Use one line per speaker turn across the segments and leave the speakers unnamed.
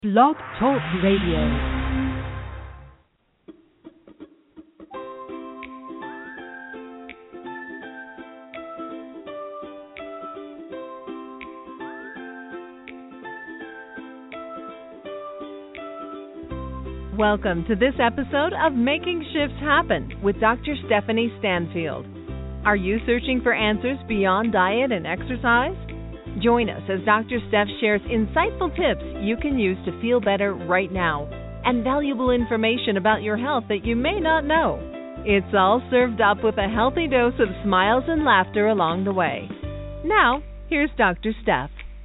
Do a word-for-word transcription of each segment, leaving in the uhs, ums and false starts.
Blog Talk Radio. Welcome to this episode of Making Shifts Happen with Doctor Stephanie Stanfield. Are you searching for answers beyond diet and exercise? Join us as Doctor Steph shares insightful tips you can use to feel better right now and valuable information about your health that you may not know. It's all served up with a healthy dose of smiles and laughter along the way. Now, here's Doctor Steph.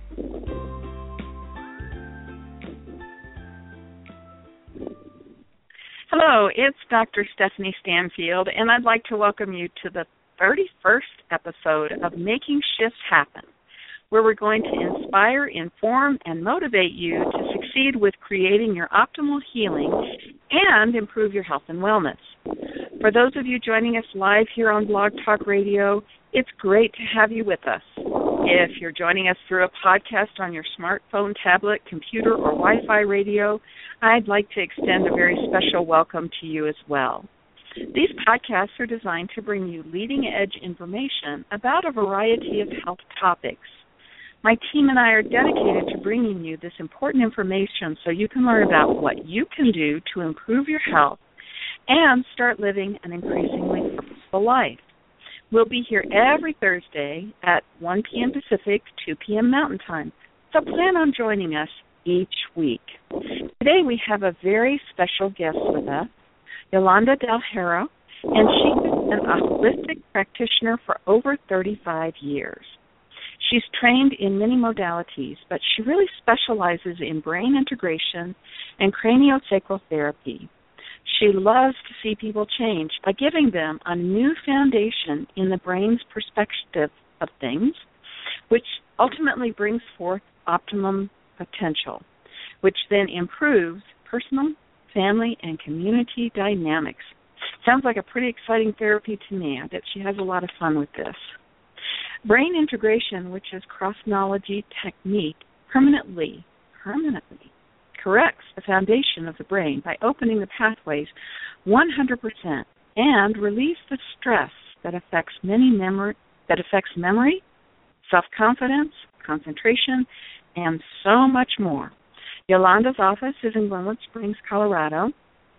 Hello, it's Doctor Stephanie Stanfield, and I'd like to welcome you to the thirty-first episode of Making Shifts Happen, where we're going to inspire, inform, and motivate you to succeed with creating your optimal healing and improve your health and wellness. For those of you joining us live here on Blog Talk Radio, it's great to have you with us. If you're joining us through a podcast on your smartphone, tablet, computer, or Wi-Fi radio, I'd like to extend a very special welcome to you as well. These podcasts are designed to bring you leading-edge information about a variety of health topics. My team and I are dedicated to bringing you this important information so you can learn about what you can do to improve your health and start living an increasingly purposeful life. We'll be here every Thursday at one p.m. Pacific, two p.m. Mountain Time, so plan on joining us each week. Today we have a very special guest with us, Yolanda Del Haro, and she is an holistic practitioner for over thirty-five years. She's trained in many modalities, but she really specializes in brain integration and craniosacral therapy. She loves to see people change by giving them a new foundation in the brain's perspective of things, which ultimately brings forth optimum potential, which then improves personal, family, and community dynamics. Sounds like a pretty exciting therapy to me. I bet she has a lot of fun with this. Brain integration, which is cross-knowledge technique, permanently, permanently corrects the foundation of the brain by opening the pathways one hundred percent and relieves the stress that affects many memory, that affects memory, self-confidence, concentration, and so much more. Yolanda's office is in Glenwood Springs, Colorado,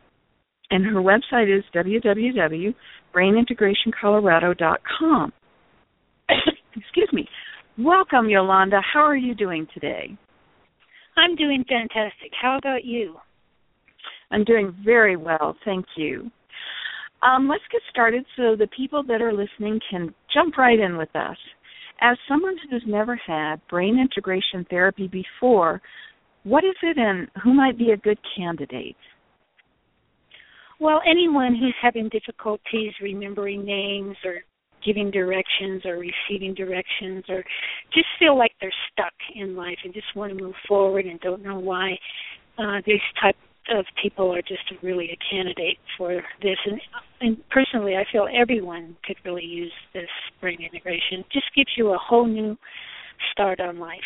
and her website is w w w dot brain integration colorado dot com. Excuse me. Welcome, Yolanda. How are you doing today?
I'm doing fantastic. How about you?
I'm doing very well, thank you. Um, let's get started so the people that are listening can jump right in with us. As someone who's never had brain integration therapy before, what is it and who might be a good candidate?
Well, anyone who's having difficulties remembering names or giving directions or receiving directions or just feel like they're stuck in life and just want to move forward and don't know why, uh, these type of people are just really a candidate for this. And, and personally, I feel everyone could really use this brain integration. It just gives you a whole new start on life.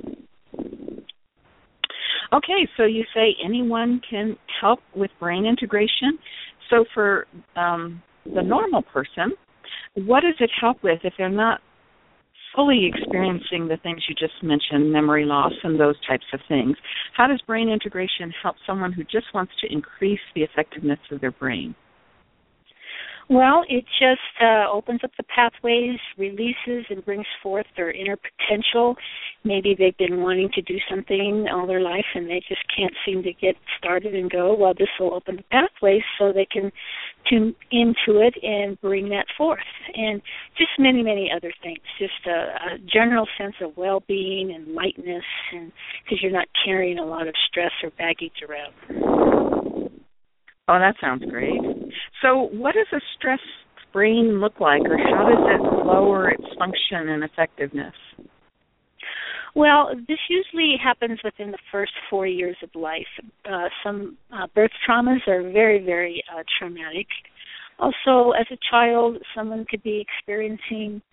Okay, so you say anyone can help with brain integration. So for um, the normal person, what does it help with if they're not fully experiencing the things you just mentioned, memory loss and those types of things? How does brain integration help someone who just wants to increase the effectiveness of their brain?
Well, it just uh, opens up the pathways, releases, and brings forth their inner potential. Maybe they've been wanting to do something all their life and they just can't seem to get started and go. Well, this will open the pathways so they can tune into it and bring that forth. And just many, many other things. Just a, a general sense of well-being and lightness, and because you're not carrying a lot of stress or baggage around.
Oh, that sounds great. So what does a stressed brain look like, or how does it lower its function and effectiveness?
Well, this usually happens within the first four years of life. Uh, some uh, birth traumas are very, very uh, traumatic. Also, as a child, someone could be experiencing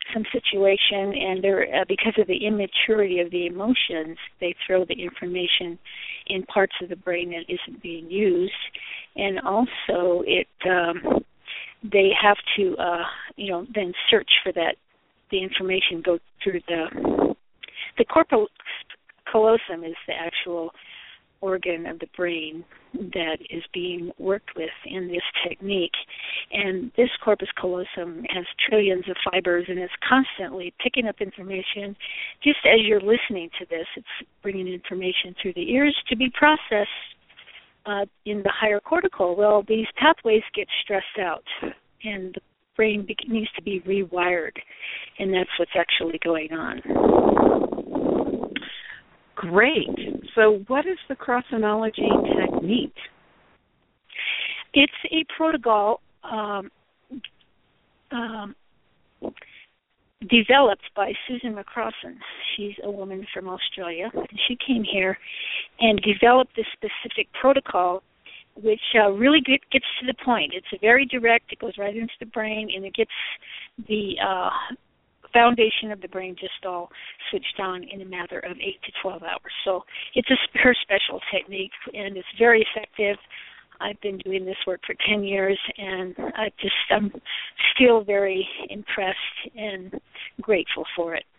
some situation, and they're uh, because of the immaturity of the emotions, they throw the information in parts of the brain that isn't being used, and also it um, they have to uh, you know then search for that the information go through the the corpus callosum is the actual organ of the brain that is being worked with in this technique. And this corpus callosum has trillions of fibers, and it's constantly picking up information. Just as you're listening to this, it's bringing information through the ears to be processed uh, in the higher cortical. Well, these pathways get stressed out, and the brain be- needs to be rewired, and that's what's actually going on.
Great. So what is the Crossinology technique?
It's a protocol um, um, developed by Susan McCrossan. She's a woman from Australia. She came here and developed this specific protocol which uh, really get, gets to the point. It's a very direct. It goes right into the brain, and it gets the uh, foundation of the brain just all switched on in a matter of eight to twelve hours. So it's a, her special technique, and it's very effective. I've been doing this work for ten years, and I just I'm still very impressed and grateful for it.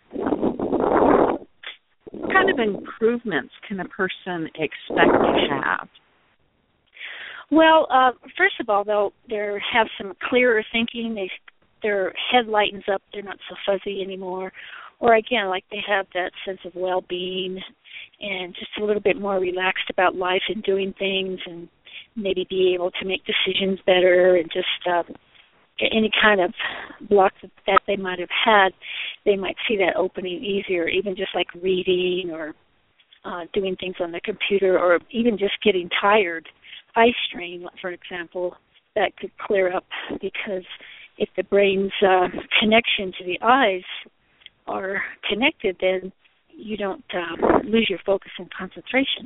What kind of improvements can a person expect to have?
Well, uh, first of all, they'll they have some clearer thinking. They their head lightens up. They're not so fuzzy anymore. Or again, like they have that sense of well-being and just a little bit more relaxed about life and doing things, and maybe be able to make decisions better, and just uh, any kind of block that they might have had, they might see that opening easier, even just like reading or uh, doing things on the computer, or even just getting tired. Eye strain, for example, that could clear up, because if the brain's uh, connection to the eyes are connected, then you don't uh, lose your focus and concentration.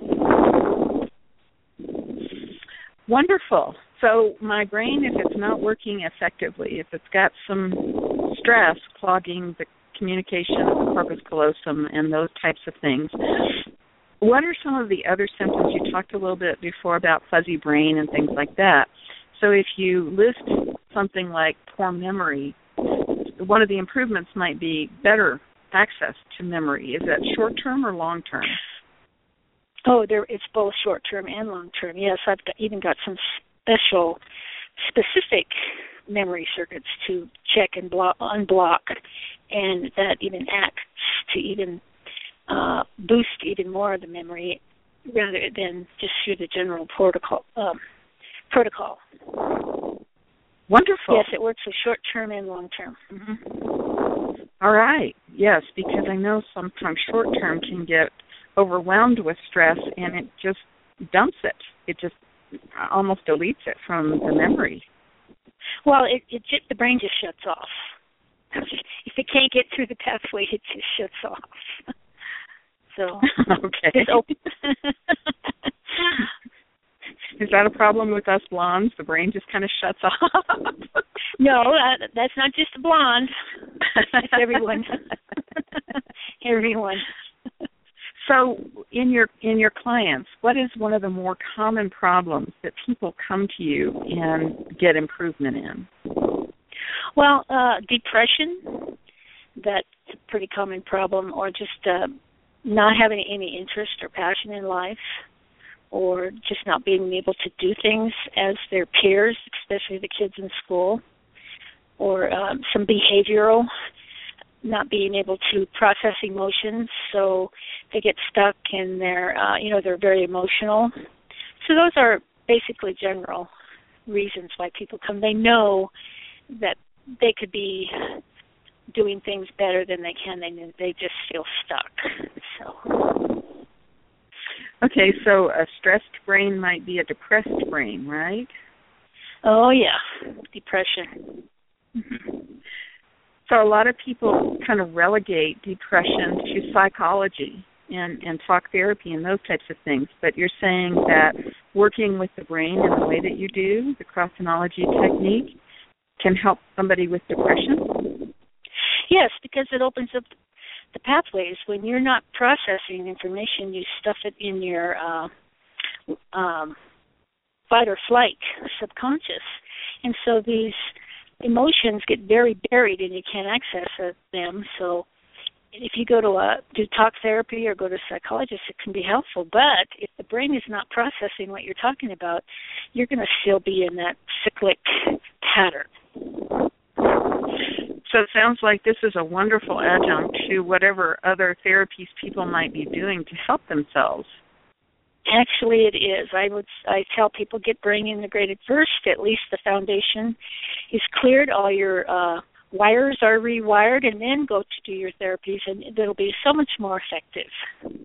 Wonderful. So my brain, if it's not working effectively, if it's got some stress clogging the communication of the corpus callosum and those types of things, what are some of the other symptoms? You talked a little bit before about fuzzy brain and things like that. So if you list something like poor memory, one of the improvements might be better access to memory. Is that short-term or long-term?
Oh, there it's both short-term and long-term. Yes, I've got, even got some special, specific memory circuits to check and block, unblock, and that even acts to even uh, boost even more of the memory rather than just through the general protocol. Um, protocol.
Wonderful.
Yes, it works for short-term and long-term. Mm-hmm.
All right. Yes, because I know sometimes short-term can get overwhelmed with stress, and it just dumps it. It just almost deletes it from the memory.
Well, it, it just, the brain just shuts off. If it can't get through the pathway, it just shuts off. So,
okay.
It's open.
Is that a problem with us blondes? The brain just kind of shuts off?
No, uh, that's not just a blonde. That's everyone. Everyone.
So, in your in your clients, what is one of the more common problems that people come to you and get improvement in?
Well, uh, depression, that's a pretty common problem, or just uh, not having any interest or passion in life, or just not being able to do things as their peers, especially the kids in school, or um, some behavioral, not being able to process emotions, so they get stuck and they're, uh, you know, they're very emotional. So those are basically general reasons why people come. They know that they could be doing things better than they can, and they just feel stuck. So.
Okay, so a stressed brain might be a depressed brain, right?
Oh, yeah, depression. Mm-hmm.
So a lot of people kind of relegate depression to psychology and, and talk therapy and those types of things, but you're saying that working with the brain in the way that you do, the Crossinology technique, can help somebody with depression?
Yes, because it opens up the pathways. When you're not processing information, you stuff it in your uh, um, fight or flight subconscious. And so these emotions get very buried and you can't access uh, them. So if you go to a, do talk therapy or go to a psychologist, it can be helpful. But if the brain is not processing what you're talking about, you're going to still be in that cyclic pattern.
So it sounds like this is a wonderful adjunct to whatever other therapies people might be doing to help themselves.
Actually, it is. I would. I tell people get brain integrated first. At least the foundation is cleared. All your uh, wires are rewired, and then go to do your therapies, and it'll be so much more effective.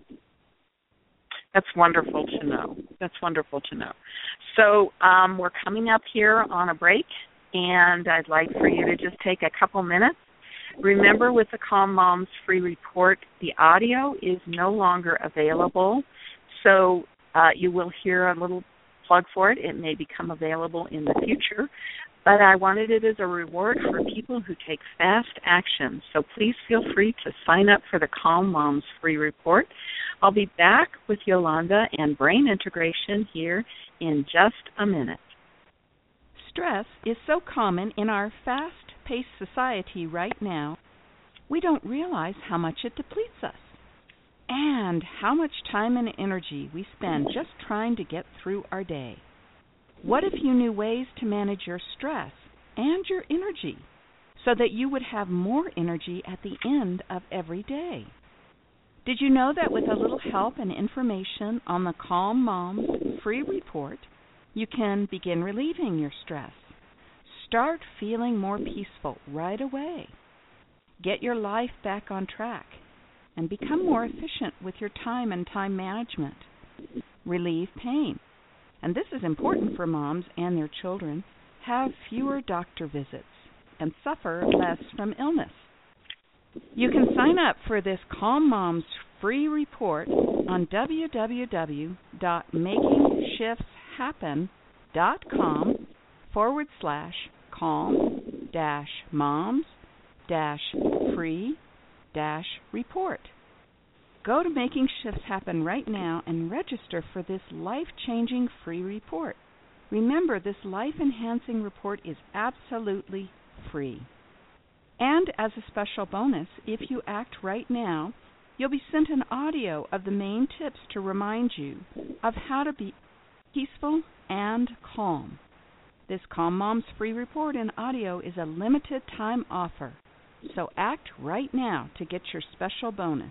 That's wonderful to know. That's wonderful to know. So um, we're coming up here on a break, and I'd like for you to just take a couple minutes. Remember, with the Calm Moms free report, the audio is no longer available, so uh, you will hear a little plug for it. It may become available in the future, but I wanted it as a reward for people who take fast action. So please feel free to sign up for the Calm Moms free report. I'll be back with Yolanda and brain integration here in just a minute.
Stress is so common in our fast-paced society right now, we don't realize how much it depletes us and how much time and energy we spend just trying to get through our day. What if you knew ways to manage your stress and your energy so that you would have more energy at the end of every day? Did you know that with a little help and information on the Calm Moms free report, you can begin relieving your stress? Start feeling more peaceful right away. Get your life back on track and become more efficient with your time and time management. Relieve pain. And this is important for moms and their children. Have fewer doctor visits and suffer less from illness. You can sign up for this Calm Moms free report on w w w dot making shifts happen dot com forward slash calm dash moms dash free dash report. Go to Making Shifts Happen right now and register for this life-changing free report. Remember, this life-enhancing report is absolutely free. And as a special bonus, if you act right now, you'll be sent an audio of the main tips to remind you of how to be peaceful and calm. This Calm Moms free report in audio is a limited time offer, so act right now to get your special bonus.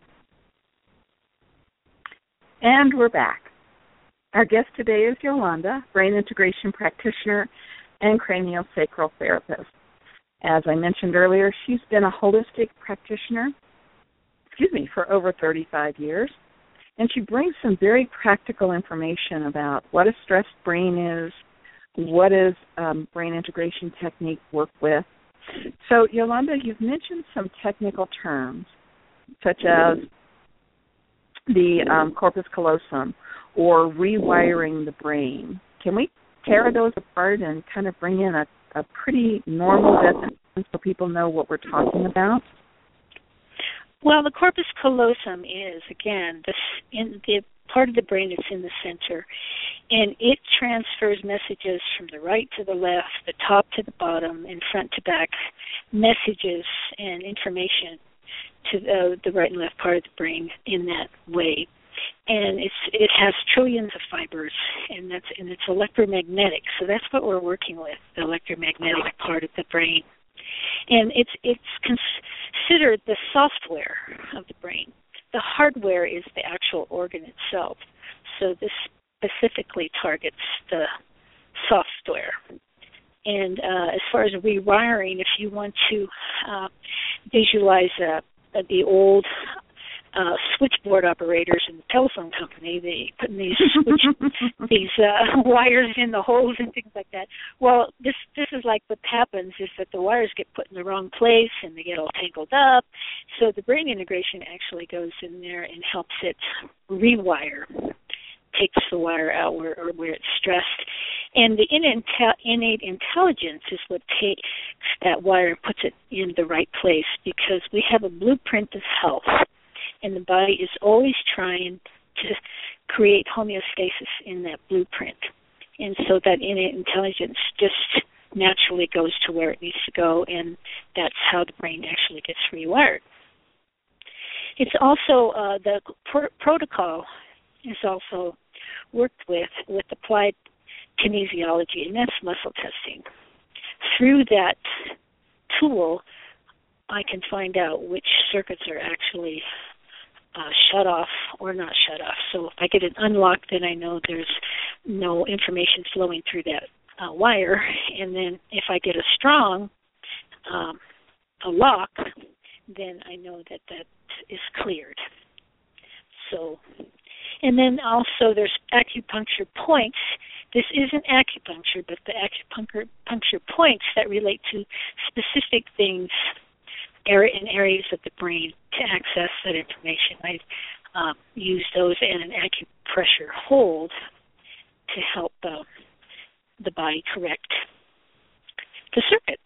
And we're back. Our guest today is Yolanda, brain integration practitioner and craniosacral therapist. As I mentioned earlier, she's been a holistic practitioner, excuse me, for over thirty-five years, and she brings some very practical information about what a stressed brain is, what does um, brain integration technique work with. So, Yolanda, you've mentioned some technical terms, such as the um, corpus callosum or rewiring the brain. Can we tear those apart and kind of bring in a, a pretty normal definition so people know what we're talking about?
Well, the corpus callosum is, again, the, in the part of the brain that's in the center, and it transfers messages from the right to the left, the top to the bottom, and front to back, messages and information to the, the right and left part of the brain in that way. And it's it has trillions of fibers, and that's and it's electromagnetic. So that's what we're working with, the electromagnetic part of the brain. And it's it's considered the software of the brain. The hardware is the actual organ itself. So this specifically targets the software. And uh, as far as rewiring, if you want to uh, visualize uh, the old uh, switchboard operators in the telephone company, they put these switch, these uh, wires in the holes and things like that. Well, this this is like what happens is that the wires get put in the wrong place and they get all tangled up. So the brain integration actually goes in there and helps it rewire, takes the wire out where, or where it's stressed. And the innate intelligence is what takes that wire and puts it in the right place, because we have a blueprint of health, and the body is always trying to create homeostasis in that blueprint. And so that innate intelligence just naturally goes to where it needs to go, and that's how the brain actually gets rewired. It's also, uh, the pr- protocol is also worked with, with applied kinesiology, and that's muscle testing. Through that tool, I can find out which circuits are actually uh, shut off or not shut off. So if I get it unlocked, then I know there's no information flowing through that uh, wire. And then if I get a strong um, a lock, then I know that that is cleared. So, and then also there's acupuncture points. This isn't acupuncture, but the acupuncture puncture points that relate to specific things in areas of the brain to access that information. I um, use those and an acupressure hold to help uh, the body correct the circuit.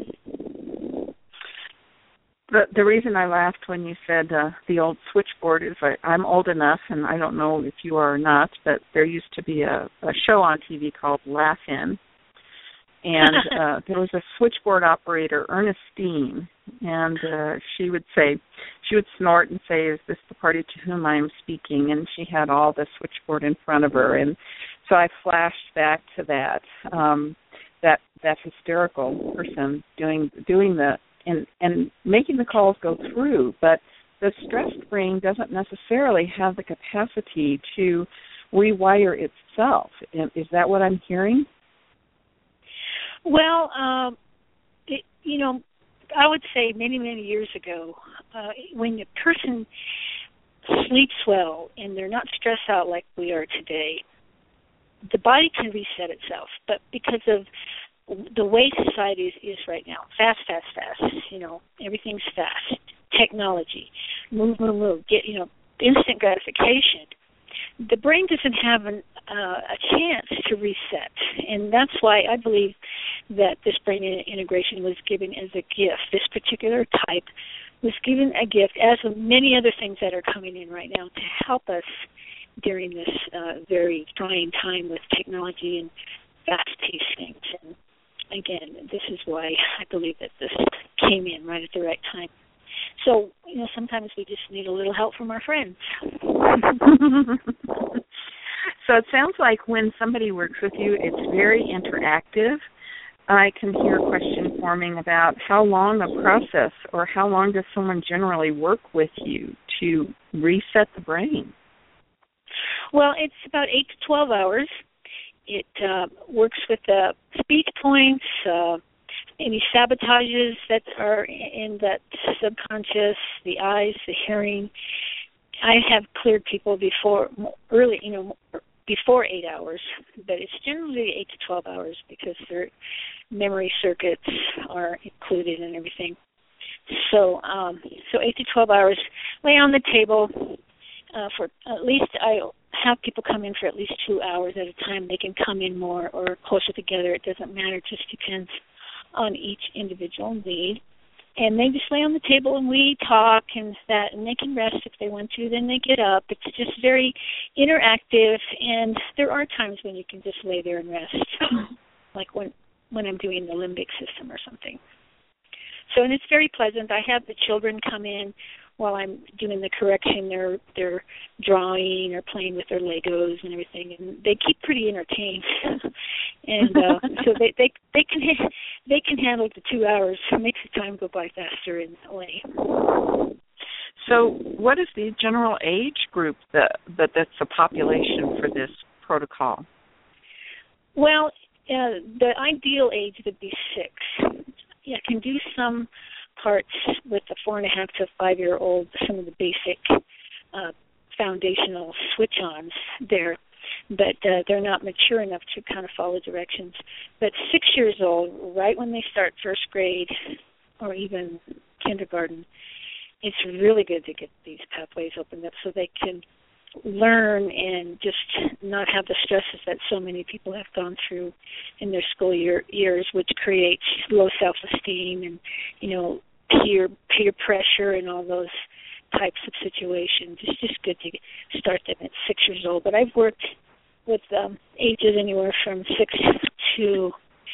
The, the reason I laughed when you said uh, the old switchboard is I, I'm old enough, and I don't know if you are or not, but there used to be a, a show on T V called Laugh-In, and uh, there was a switchboard operator, Ernestine, and uh, she would say, she would snort and say, "Is this the party to whom I am speaking?" And she had all the switchboard in front of her, and so I flashed back to that, um, that that hysterical person doing doing the And, and making the calls go through, but the stressed brain doesn't necessarily have the capacity to rewire itself. Is that what I'm hearing?
Well, um, it, you know, I would say many, many years ago, uh, when a person sleeps well and they're not stressed out like we are today, the body can reset itself. But because of the way society is, is right now, fast, fast, fast, you know, everything's fast, technology, move, move, move, get, you know, instant gratification. The brain doesn't have an, uh, a chance to reset, and that's why I believe that this brain integration was given as a gift. This particular type was given a gift, as with many other things that are coming in right now, to help us during this uh, very trying time with technology and fast-paced things. And again, this is why I believe that this came in right at the right time. So, you know, sometimes we just need a little help from our friends.
So it sounds like when somebody works with you, it's very interactive. I can hear a question forming about how long a process, or how long does someone generally work with you to reset the brain?
Well, it's about eight to twelve hours. It uh, works with the speech points, uh, any sabotages that are in that subconscious, the eyes, the hearing. I have cleared people before, early, you know, before eight hours, but it's generally eight to twelve hours because their memory circuits are included and everything. So, um, so eight to twelve hours. Lay on the table uh, for at least I. have people come in for at least two hours at a time. They can come in more or closer together. It doesn't matter. It just depends on each individual need. And they just lay on the table and we talk and that, and they can rest if they want to. Then they get up. It's just very interactive, and there are times when you can just lay there and rest, like when when I'm doing the limbic system or something. So, and it's very pleasant. I have the children come in while I'm doing the correction. They're they're drawing or playing with their Legos and everything, and they keep pretty entertained. and uh, so they, they they can they can handle the two hours. It makes the time go by faster in a way.
So, what is the general age group that, that that's the population for this protocol?
Well, uh, the ideal age would be six. Yeah, I can do some parts with the four and a half to five year old, some of the basic uh, foundational switch-ons there, but uh, they're not mature enough to kind of follow directions. But six years old, right when they start first grade or even kindergarten, it's really good to get these pathways opened up so they can learn and just not have the stresses that so many people have gone through in their school year, years, which creates low self-esteem and, you know, peer peer pressure and all those types of situations. It's just good to start them at six years old. But I've worked with um, ages anywhere from six to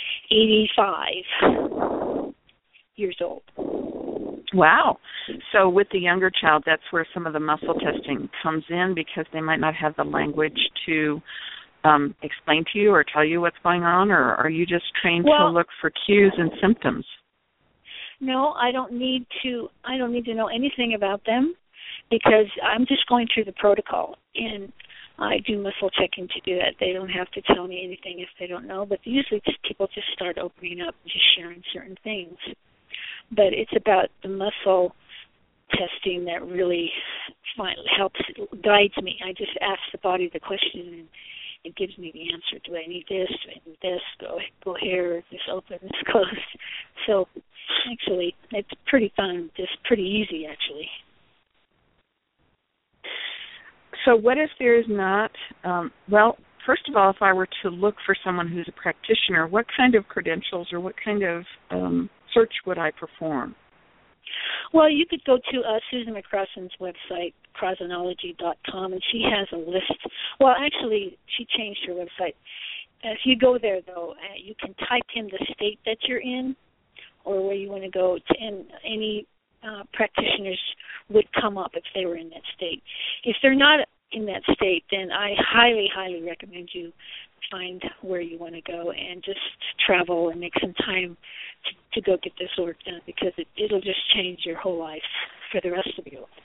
eighty-five years old.
Wow. So with the younger child, that's where some of the muscle testing comes in, because they might not have the language to um, explain to you or tell you what's going on, or are you just trained
well,
to look for cues and symptoms?
No, I don't need to. I don't need to know anything about them, because I'm just going through the protocol, and I do muscle checking to do that. They don't have to tell me anything if they don't know, but usually just people just start opening up and just sharing certain things. But it's about the muscle testing that really find, helps, guides me. I just ask the body the question, and it gives me the answer. Do I need this? Do I need this? Go, go here. This open. This closed. So actually, it's pretty fun. Just pretty easy, actually.
So what if there's not, um, well, first of all, if I were to look for someone who's a practitioner, what kind of credentials or what kind of um, search would I perform?
Well, you could go to uh, Susan McCrossan's website, crosonology dot com, and she has a list. Well, actually, she changed her website. If you go there, though, uh, you can type in the state that you're in or where you want to go, to, and any uh, practitioners would come up if they were in that state. If they're not in that state, then I highly, highly recommend you find where you want to go and just travel and make some time to, to go get this work done, because it, it'll just change your whole life for the rest of your life.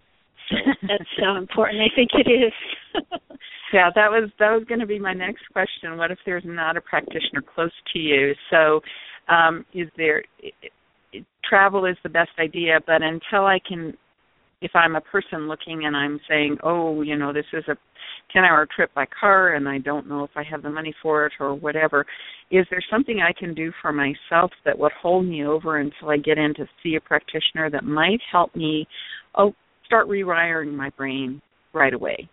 So that's how important I think it is.
Yeah, that was that was going to be my next question. What if there's not a practitioner close to you? So, um, is there it, it, travel is the best idea, but until I can, if I'm a person looking and I'm saying, oh, you know, this is a ten-hour trip by car and I don't know if I have the money for it or whatever, is there something I can do for myself that would hold me over until I get in to see a practitioner that might help me oh, start rewiring my brain right away?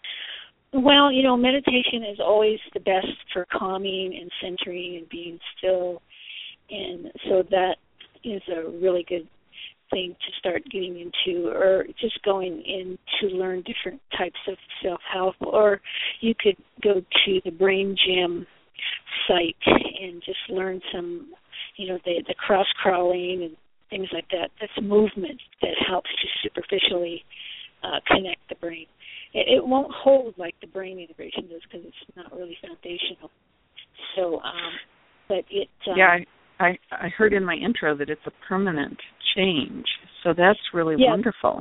Well, you know, meditation is always the best for calming and centering and being still. And so that is a really good thing to start getting into, or just going in to learn different types of self-help. Or you could go to the Brain Gym site and just learn some, you know, the, the cross-crawling and things like that. That's movement that helps to superficially uh, connect the brain. It, it won't hold like the brain integration does, because it's not really foundational. So, um, but it... Um,
yeah, I, I, I heard in my intro that it's a permanent change. So that's really
yes.
wonderful.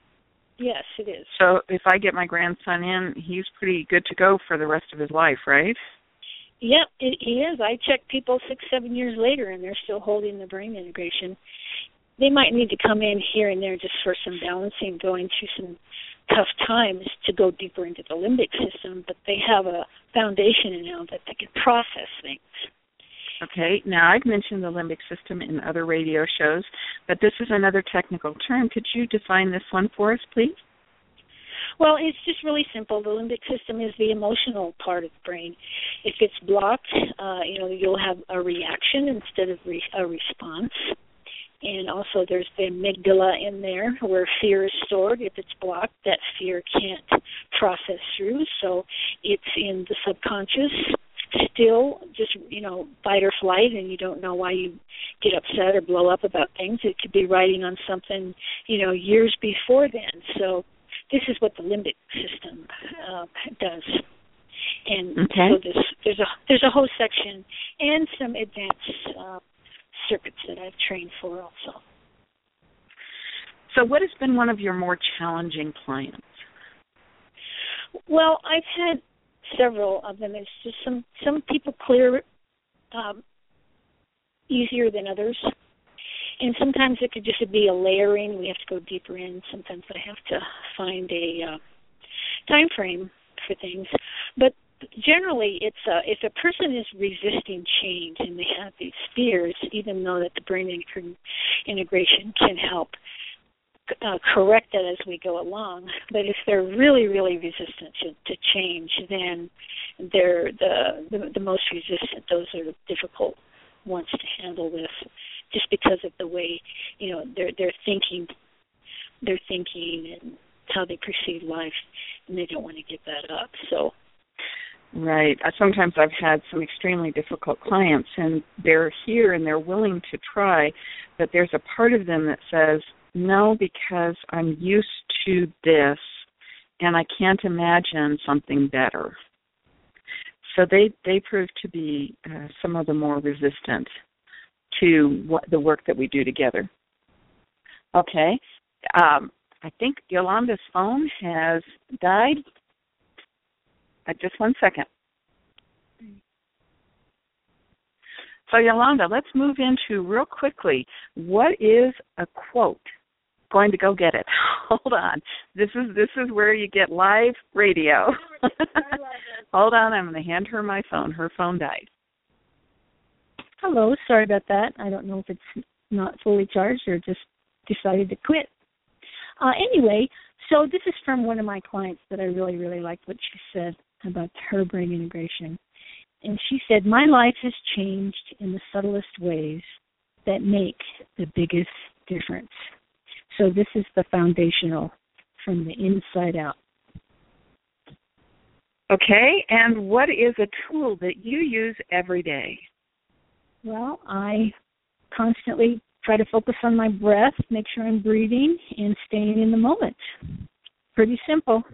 Yes, it is.
So if I get my grandson in, he's pretty good to go for the rest of his life, right?
Yep, it, he is. I check people six, seven years later, and they're still holding the brain integration. They might need to come in here and there just for some balancing, going through some tough times to go deeper into the limbic system, but they have a foundation now that they can process things.
Okay, now I've mentioned the limbic system in other radio shows, but this is another technical term. Could you define this one for us, please?
Well, it's just really simple. The limbic system is the emotional part of the brain. If it's blocked, uh, you know, you'll have a reaction instead of re- a response. And also there's the amygdala in there where fear is stored. If it's blocked, that fear can't process through, so it's in the subconscious. Still just, you know, fight or flight, and you don't know why you get upset or blow up about things. It could be riding on something, you know, years before then. So this is what the limbic system uh, does. And
okay.
so this, there's a there's a whole section and some advanced uh, circuits that I've trained for also.
So what has been one of your more challenging clients?
Well, I've had several of them. It's just some, some people clear um, easier than others. And sometimes it could just be a layering. We have to go deeper in. Sometimes I have to find a uh, time frame for things. But generally, it's uh, if a person is resisting change and they have these fears, even though that the brain integration can help, uh, correct that as we go along. But if they're really, really resistant to, to change, then they're the, the the most resistant. Those are the difficult ones to handle this, just because of the way, you know, they're they're thinking, they're thinking and how they perceive life, and they don't want to give that up. So.
Right. Sometimes I've had some extremely difficult clients, and they're here and they're willing to try, but there's a part of them that says, no, because I'm used to this, and I can't imagine something better. So they, they prove to be uh, some of the more resistant to what, the work that we do together. Okay. Um, I think Yolanda's phone has died. Uh, just one second. So, Yolanda, let's move into real quickly. What is a quote? Going to go get it. Hold on. This is this is where you get live radio. Hold on. I'm going to hand her my phone. Her phone died.
Hello. Sorry about that. I don't know if it's not fully charged or just decided to quit. Uh, anyway, so this is from one of my clients that I really, really liked what she said about her brain integration. And she said, my life has changed in the subtlest ways that make the biggest difference. So this is the foundational from the inside out.
Okay, and what is a tool that you use every day?
Well, I constantly try to focus on my breath, make sure I'm breathing, and staying in the moment. Pretty simple.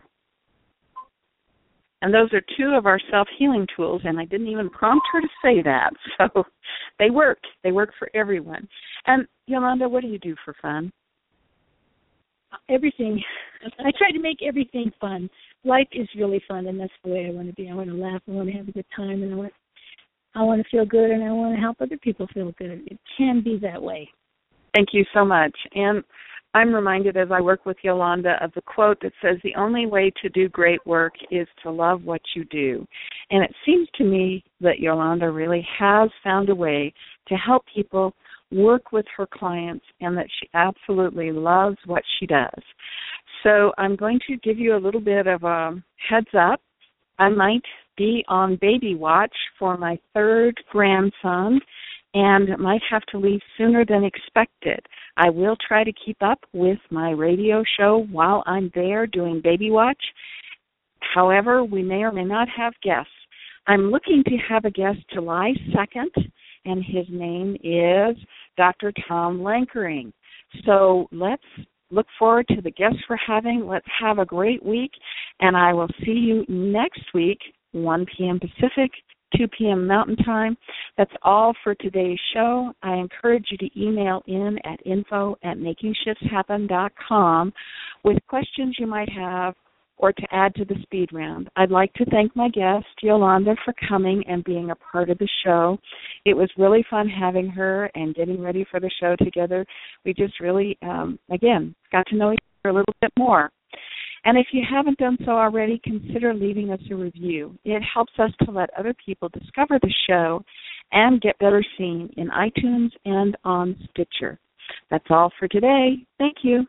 And those are two of our self-healing tools, and I didn't even prompt her to say that. So they work. They work for everyone. And, Yolanda, what do you do for fun?
Everything. I try to make everything fun. Life is really fun, and that's the way I want to be. I want to laugh. I want to have a good time, and I want, I want to feel good, and I want to help other people feel good. It can be that way.
Thank you so much. And I'm reminded as I work with Yolanda of the quote that says, the only way to do great work is to love what you do. And it seems to me that Yolanda really has found a way to help people work with her clients, and that she absolutely loves what she does. So I'm going to give you a little bit of a heads up. I might be on baby watch for my third grandson, and might have to leave sooner than expected. I will try to keep up with my radio show while I'm there doing baby watch. However, we may or may not have guests. I'm looking to have a guest July second, and his name is Doctor Tom Lankering. So let's look forward to the guests we're having. Let's have a great week, and I will see you next week, one p.m. Pacific, two p.m. Mountain Time. That's all for today's show. I encourage you to email in at info at making shifts happen dot com with questions you might have or to add to the speed round. I'd like to thank my guest, Yolanda, for coming and being a part of the show. It was really fun having her and getting ready for the show together. We just really, um, again, got to know each other a little bit more. And if you haven't done so already, consider leaving us a review. It helps us to let other people discover the show and get better seen in iTunes and on Stitcher. That's all for today. Thank you.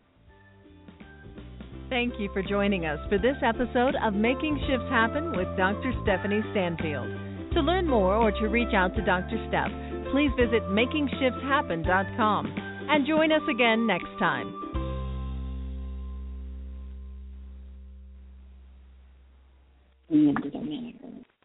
Thank you for joining us for this episode of Making Shifts Happen with Doctor Stephanie Stanfield. To learn more or to reach out to Doctor Steph, please visit making shifts happen dot com and join us again next time.
We ended a minute early.